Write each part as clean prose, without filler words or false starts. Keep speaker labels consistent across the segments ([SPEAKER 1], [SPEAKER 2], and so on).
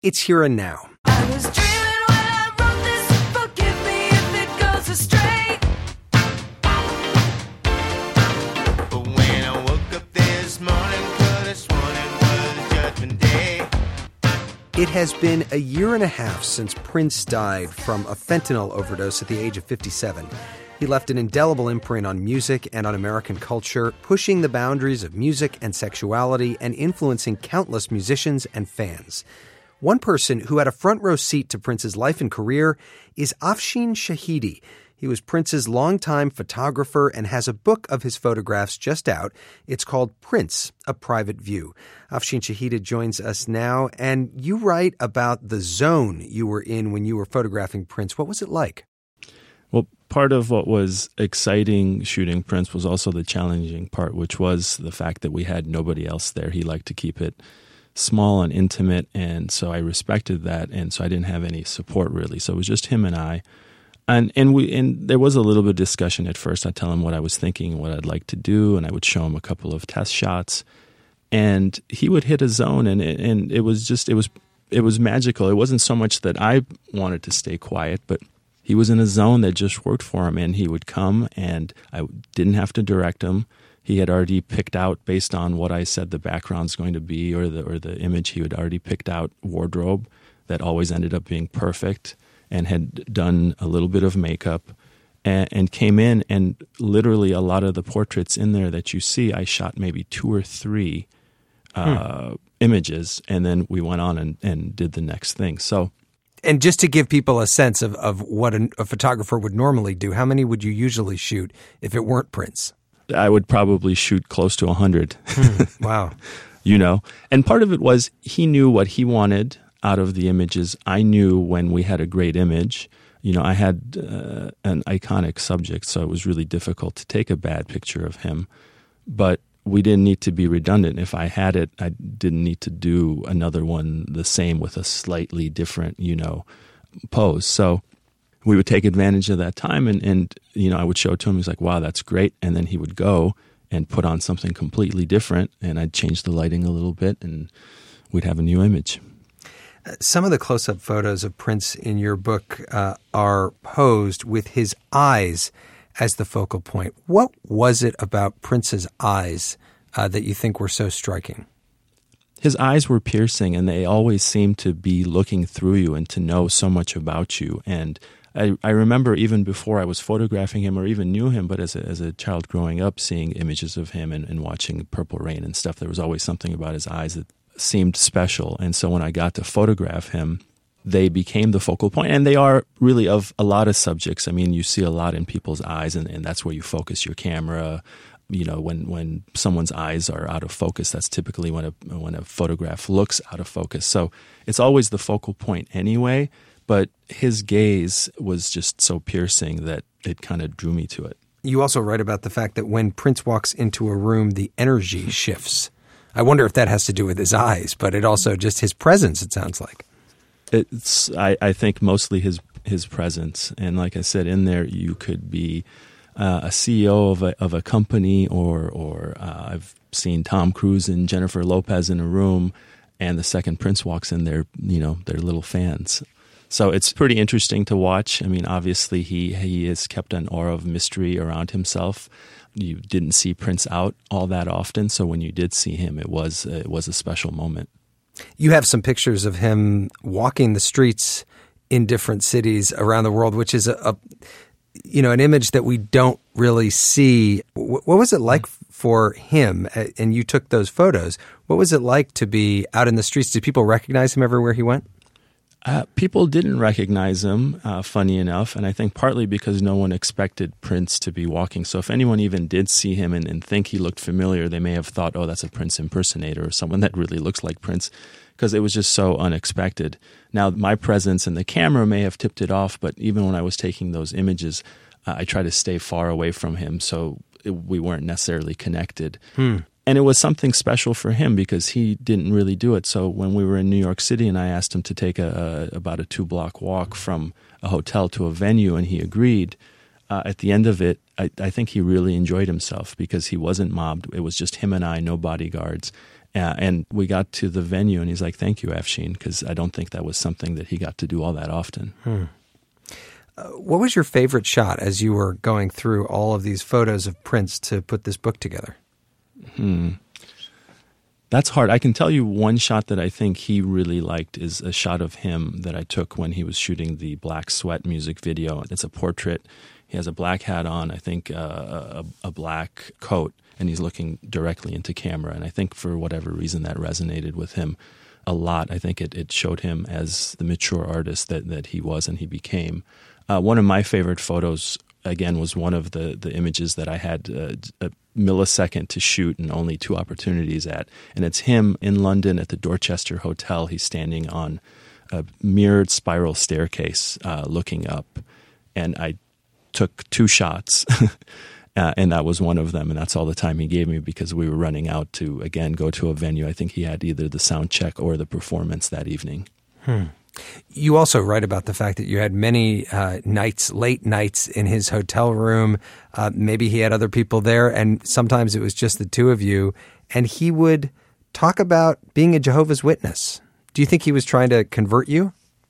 [SPEAKER 1] It's Here and Now.
[SPEAKER 2] I was dreaming when I wrote this, forgive me if it goes astray.
[SPEAKER 3] But when I woke up this morning, could have sworn it was Judgment Day.
[SPEAKER 1] It has been a year and a half since Prince died from a fentanyl overdose at the age of 57. He left an indelible imprint on music and on American culture, pushing the boundaries of music and sexuality and influencing countless musicians and fans. One person who had a front row seat to Prince's life and career is Afshin Shahidi. He was Prince's longtime photographer and has a book of his photographs just out. It's called Prince, A Private View. Afshin Shahidi joins us now, and you write about the zone you were in when you were photographing Prince. What was it like?
[SPEAKER 4] Well, part of what was exciting shooting Prince was also the challenging part, which was the fact that we had nobody else there. He liked to keep it small and intimate, and so I respected that, and so I didn't have any support really. So it was just him and I. And there was a little bit of discussion at first. I'd tell him what I was thinking and what I'd like to do, and I would show him a couple of test shots. And he would hit a zone, and it was magical. It wasn't so much that I wanted to stay quiet, but he was in a zone that just worked for him, and he would come, and I didn't have to direct him. He had already picked out, based on what I said the background's going to be or the image, he had already picked out wardrobe that always ended up being perfect, and had done a little bit of makeup, and came in, and literally a lot of the portraits in there that you see, I shot maybe 2 or 3 images, and then we went on and did the next thing. So,
[SPEAKER 1] and just to give people a sense of what a photographer would normally do, how many would you usually shoot if it weren't Prince?
[SPEAKER 4] I would probably shoot close to 100.
[SPEAKER 1] Wow.
[SPEAKER 4] And part of it was he knew what he wanted out of the images. I knew when we had a great image. I had an iconic subject, so it was really difficult to take a bad picture of him. But we didn't need to be redundant. If I had it, I didn't need to do another one the same with a slightly different, pose. So we would take advantage of that time, and I would show it to him. He's like, wow, that's great. And then he would go and put on something completely different, and I'd change the lighting a little bit, and we'd have a new image.
[SPEAKER 1] Some of the close-up photos of Prince in your book are posed with his eyes as the focal point. What was it about Prince's eyes that you think were so striking?
[SPEAKER 4] His eyes were piercing, and they always seemed to be looking through you and to know so much about you. And I remember even before I was photographing him or even knew him, but as a child growing up, seeing images of him and watching Purple Rain and stuff, there was always something about his eyes that seemed special. And so when I got to photograph him, they became the focal point. And they are really of a lot of subjects. I mean, you see a lot in people's eyes, and that's where you focus your camera. When someone's eyes are out of focus, that's typically when a photograph looks out of focus. So it's always the focal point anyway. But his gaze was just so piercing that it kind of drew me to it.
[SPEAKER 1] You also write about the fact that when Prince walks into a room, the energy shifts. I wonder if that has to do with his eyes, but it also just his presence, it sounds like.
[SPEAKER 4] I think mostly his presence. And like I said, in there you could be a CEO of a company, or I've seen Tom Cruise and Jennifer Lopez in a room, and the second Prince walks in, they're little fans. So it's pretty interesting to watch. I mean, obviously he has kept an aura of mystery around himself. You didn't see Prince out all that often, so when you did see him, it was a special moment.
[SPEAKER 1] You have some pictures of him walking the streets in different cities around the world, which is an image that we don't really see. What was it like for him? And you took those photos. What was it like to be out in the streets? Did people recognize him everywhere he went?
[SPEAKER 4] People didn't recognize him, funny enough, and I think partly because no one expected Prince to be walking. So if anyone even did see him and think he looked familiar, they may have thought, oh, that's a Prince impersonator or someone that really looks like Prince, because it was just so unexpected. Now, my presence and the camera may have tipped it off, but even when I was taking those images, I tried to stay far away from him so we weren't necessarily connected. And it was something special for him because he didn't really do it. So when we were in New York City and I asked him to take about a 2-block walk from a hotel to a venue, and he agreed, at the end of it, I think he really enjoyed himself because he wasn't mobbed. It was just him and I, no bodyguards. And we got to the venue, and he's like, "Thank you, Afshin," because I don't think that was something that he got to do all that often.
[SPEAKER 1] What was your favorite shot as you were going through all of these photos of Prince to put this book together?
[SPEAKER 4] That's hard. I can tell you one shot that I think he really liked is a shot of him that I took when he was shooting the Black Sweat music video. It's a portrait. He has a black hat on, I think a black coat, and he's looking directly into camera. And I think for whatever reason that resonated with him a lot. I think it showed him as the mature artist that he was and he became. One of my favorite photos, again, was one of the images that I had a millisecond to shoot and only 2 opportunities at. And it's him in London at the Dorchester Hotel. He's standing on a mirrored spiral staircase looking up. And I took 2 shots, and that was one of them. And that's all the time he gave me because we were running out to, again, go to a venue. I think he had either the sound check or the performance that evening.
[SPEAKER 1] You also write about the fact that you had many nights, late nights in his hotel room. Maybe he had other people there, and sometimes it was just the 2 of you. And he would talk about being a Jehovah's Witness. Do you think he was trying to convert you?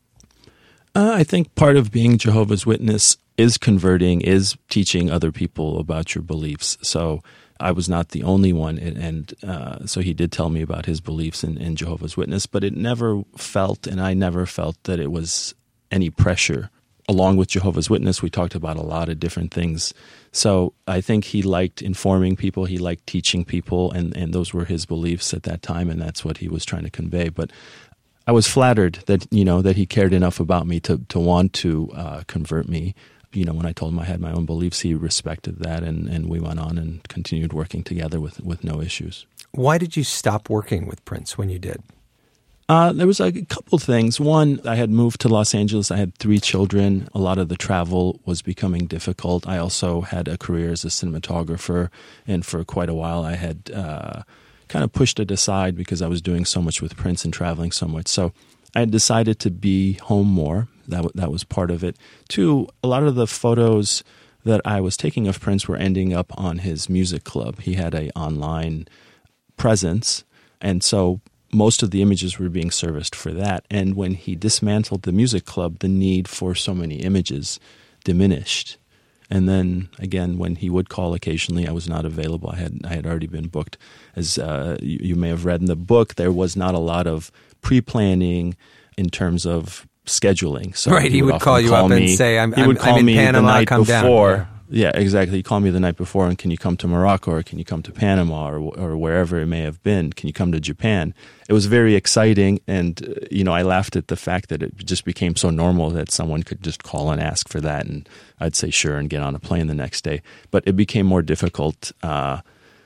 [SPEAKER 4] I think part of being Jehovah's Witness is converting, is teaching other people about your beliefs. So I was not the only one, and so he did tell me about his beliefs in Jehovah's Witness, but it never felt, and I never felt that it was any pressure. Along with Jehovah's Witness, we talked about a lot of different things. So I think he liked informing people, he liked teaching people, and those were his beliefs at that time, and that's what he was trying to convey. But I was flattered that, that he cared enough about me to want to convert me. When I told him I had my own beliefs, he respected that, and we went on and continued working together with no issues.
[SPEAKER 1] Why did you stop working with Prince when you did?
[SPEAKER 4] There was a couple things. One, I had moved to Los Angeles. I had 3 children. A lot of the travel was becoming difficult. I also had a career as a cinematographer, and for quite a while I had kind of pushed it aside because I was doing so much with Prince and traveling so much. So I had decided to be home more. That was part of it. 2, a lot of the photos that I was taking of Prince were ending up on his music club. He had an online presence, and so most of the images were being serviced for that. And when he dismantled the music club, the need for so many images diminished. And then again, when he would call occasionally, I was not available. I had already been booked. As you may have read in the book, there was not a lot of pre-planning in terms of scheduling. So
[SPEAKER 1] right, he would call you up and say, I'm in Panama, come down.
[SPEAKER 4] Yeah, exactly. He called me the night before, and can you come to Morocco, or can you come to Panama, or wherever it may have been? Can you come to Japan? It was very exciting, and I laughed at the fact that it just became so normal that someone could just call and ask for that, and I'd say sure and get on a plane the next day. But it became more difficult. I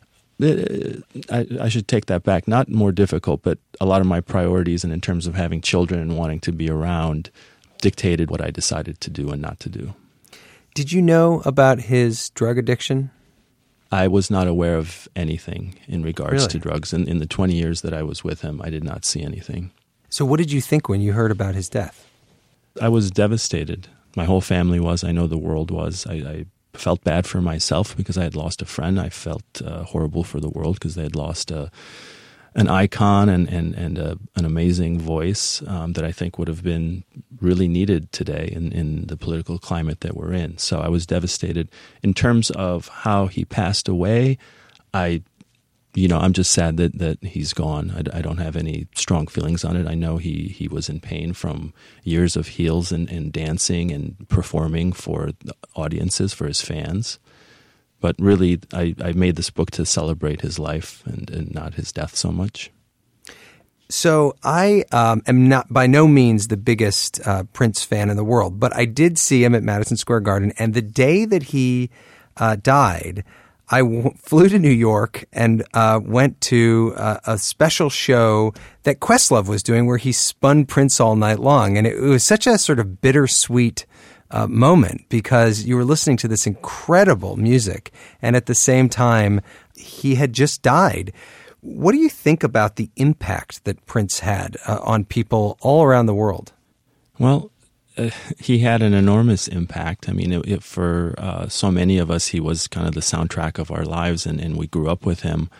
[SPEAKER 4] should take that back. Not more difficult, but a lot of my priorities, and in terms of having children and wanting to be around, dictated what I decided to do and not to do.
[SPEAKER 1] Did you know about his drug addiction?
[SPEAKER 4] I was not aware of anything in regards
[SPEAKER 1] Really?
[SPEAKER 4] to drugs. And in the 20 years that I was with him, I did not see anything.
[SPEAKER 1] So what did you think when you heard about his death?
[SPEAKER 4] I was devastated. My whole family was. I know the world was. I felt bad for myself because I had lost a friend. I felt horrible for the world because they had lost an icon and an amazing voice that I think would have been really needed today in the political climate that we're in. So I was devastated. In terms of how he passed away, I'm just sad that he's gone. I don't have any strong feelings on it. I know he was in pain from years of heels and dancing and performing for the audiences, for his fans. But really, I made this book to celebrate his life and not his death so much.
[SPEAKER 1] So I am not by no means the biggest Prince fan in the world, but I did see him at Madison Square Garden. And the day that he died, I flew to New York and went to a special show that Questlove was doing where he spun Prince all night long. And it was such a sort of bittersweet moment because you were listening to this incredible music, and at the same time, he had just died. What do you think about the impact that Prince had on people all around the world?
[SPEAKER 4] Well, he had an enormous impact. I mean, for so many of us, he was kind of the soundtrack of our lives, and we grew up with him.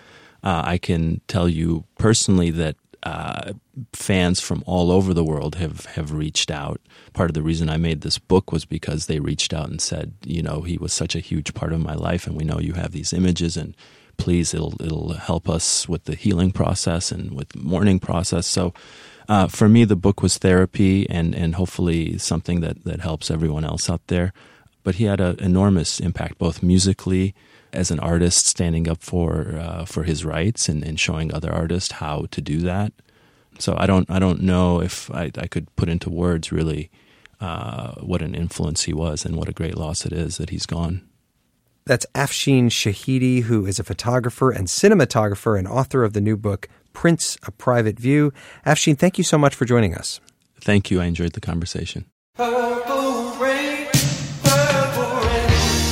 [SPEAKER 4] I can tell you personally that fans from all over the world have reached out. Part of the reason I made this book was because they reached out and said, he was such a huge part of my life, and we know you have these images, and please, it'll help us with the healing process and with the mourning process. So for me, the book was therapy and hopefully something that helps everyone else out there. But he had an enormous impact, both musically, as an artist standing up for his rights and showing other artists how to do that. So I don't know if I could put into words really what an influence he was, and what a great loss it is that he's gone.
[SPEAKER 1] That's Afshin Shahidi, who is a photographer and cinematographer and author of the new book, Prince, A Private View. Afshin, thank you so much for joining us.
[SPEAKER 4] Thank you. I enjoyed the conversation.
[SPEAKER 2] Purple rain, purple rain.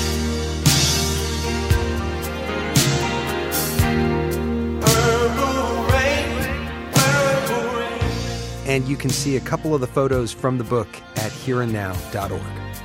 [SPEAKER 2] Purple rain, purple rain.
[SPEAKER 1] And you can see a couple of the photos from the book at hereandnow.org.